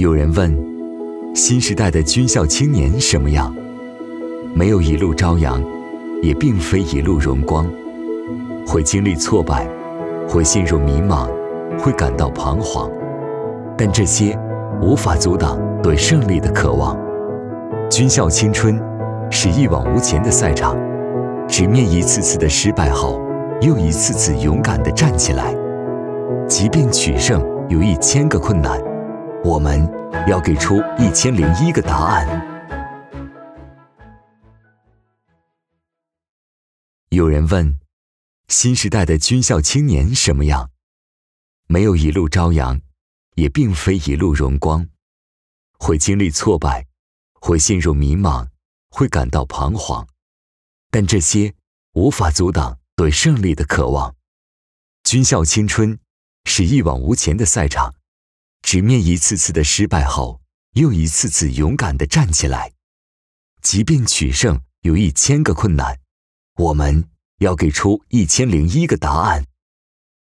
有人问，新时代的军校青年什么样？没有一路朝阳，也并非一路荣光，会经历挫败，会陷入迷茫，会感到彷徨，但这些无法阻挡对胜利的渴望。军校青春是一往无前的赛场，直面一次次的失败后，又一次次勇敢地站起来。即便取胜有1000个困难，我们要给出1001个答案。有人问，新时代的军校青年什么样？没有一路朝阳，也并非一路荣光，会经历挫败，会陷入迷茫，会感到彷徨，但这些无法阻挡对胜利的渴望。军校青春是一往无前的赛场，直面一次次的失败后，又一次次勇敢地站起来。即便取胜有1000个困难，我们要给出1001个答案。